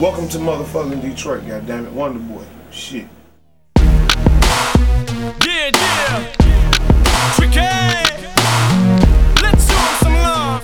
Welcome to motherfucking Detroit, goddammit. Wonder Boy. Shit. Yeah. Tricky. Let's show 'em some love.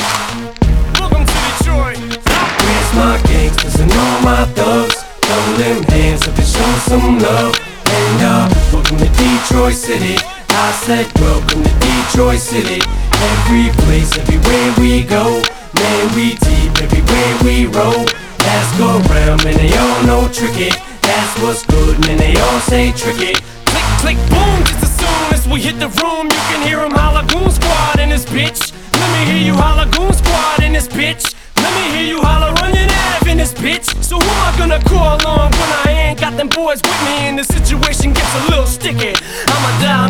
Welcome to Detroit. Where's my gangsters and all my thugs? Throw them hands up and show some love. And welcome to Detroit City. I said welcome to Detroit City. Every place, everywhere we go. Man, we deep everywhere we roll. Ask around, man, they all know tricky. That's what's good, man, they all say tricky. Click, click, boom, just as soon as we hit the room, you can hear 'em holla Goon Squad in this bitch. Let me hear you holla Goon Squad in this bitch. Let me hear you holla running Ave in this bitch. So who am I gonna call on when I ain't got them boys with me and the situation gets a little sticky? I'ma dial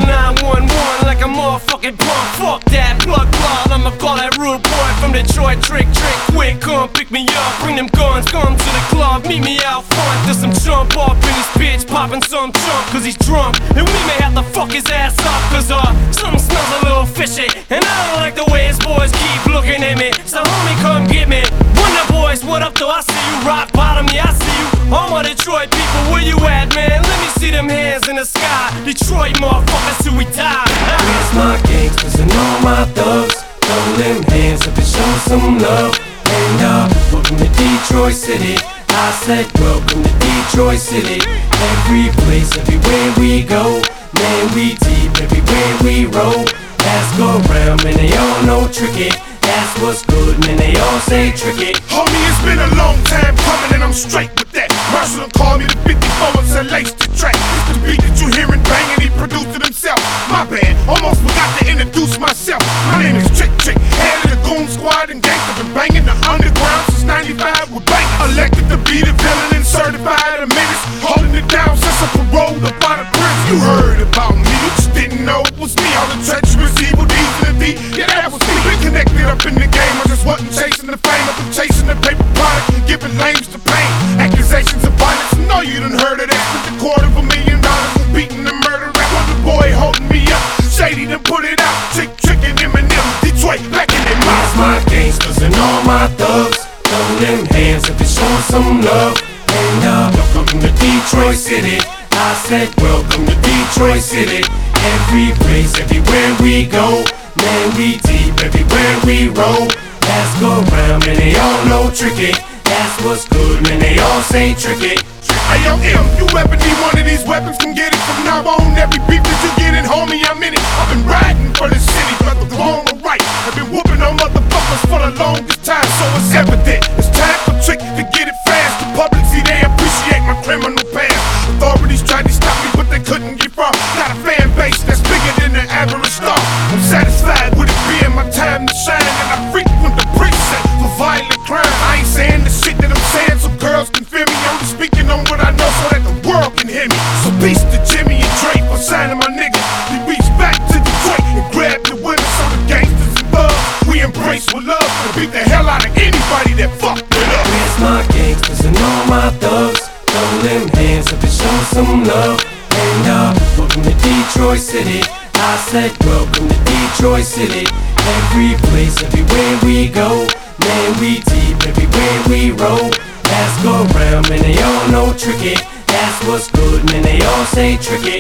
911 like a motherfucking punk. Fuck that plug. I'ma call that rude boy from Detroit. Trick, quick, come pick me up. Bring them guns, come to the club. Meet me out front. There's some jump up in this bitch, popping some junk cause he's drunk. And we may have to fuck his ass up cause something smells a little fishy. And I don't like the way his boys keep looking at me. So homie, come get me. Wonder Boys, what up though? I see you. Rock bottom, yeah, I see you. All my Detroit people, where you at, man? Let me see them hands in the sky. Detroit motherfuckers till we die. Where's my gangsters and all my thugs? Throw them hands up and show some love. And welcome to Detroit City. I said welcome to Detroit City. Every place, everywhere we go. Man, we deep everywhere we roll. Ask around, man, they all know tricky. That's what's good, man, they all say tricky. Homie, it's been a long time coming and I'm straight with that. Marshall done called me the 54 and said lace the track. It's the beat that you hearin' bangin', he produced it himself. My bad, almost forgot to introduce myself. My name is Trick, head of the Goon Squad and gangsta. Been bangin' the underground since 95 with bangin'. Elected to be the villain and certified a menace. Holding it down since I paroled up out of prison. You heard about me, you just didn't know it was me. All the treacherous evil deeds in the D, yeah, that was me. Been connected up in the game, I just wasn't chasing the fame. I've been chasing the paper product and giving lames the pain. Accusations of violence, I know you done heard of that. With $250,000 for beating and murder rap. Wonder Boy holding me up, Shady done put it out. Trickin' Eminem, Detroit back in their Where's mouth. my gangsters and all my thugs? Throw them hands up and show some love. And welcome to Detroit City. I said welcome to Detroit City. Every place, everywhere we go. Man, we deep everywhere we roll. Ask around, man, they all know tricky. That's what's good, man, they all say tricky. Hey yo, you ever need one of these weapons, come get it from now on. Every beef that you get in, homie, I'm in it. I've been riding for the city, whether wrong or right. I've been whooping on motherfuckers for the longest time, so it's evident. It's time for Trick to get it fast. The public see they appreciate my criminal past. Authorities tried to stop me, but they couldn't get far. Got a fan base that's bigger than the average star. I'm satisfied with it being my time to shine, and I frequent the precinct for violent crime. I ain't saying the shit that I'm saying so girls can feel me. I'm just speaking on what I know so that the world can hear me. So peace to Jimmy and Dre for signing my nigga. We reach back to Detroit and grab the winners. So the gangsters and thugs, we embrace with love and beat the hell out of anybody that fuck with us. Where's my gangsters and all my thugs? Throw them hands up and show some love. And welcome to Detroit City. I said welcome to Detroit City. Every place, everywhere we go. Man, we deep everywhere we roll. Ask around, man, they all know tricky. That's what's good, man, they all say tricky.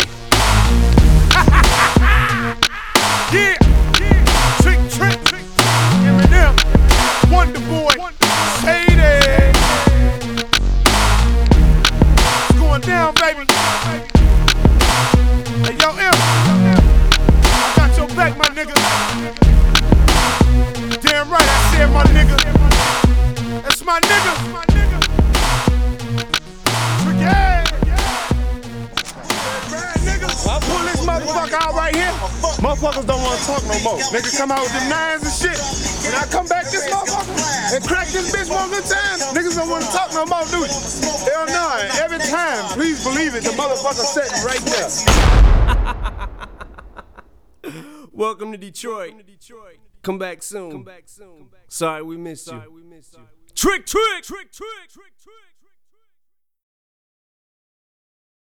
Yeah, Trick, Eminem, Wonder Boy, Shady. It's going down, baby. Hey, yo, I got your back, my nigga. Damn right, I said my nigga. That's my nigga. I pull this motherfucker out right here. Motherfuckers don't want to talk no more. Niggas come out with the nines and shit. When I come back this motherfucker and crack this bitch one good time, niggas don't want to talk no more, do you? Hell no. Every time, please believe it, the motherfucker sitting right there. Welcome to Detroit. Come back soon. Sorry we missed you. Trick.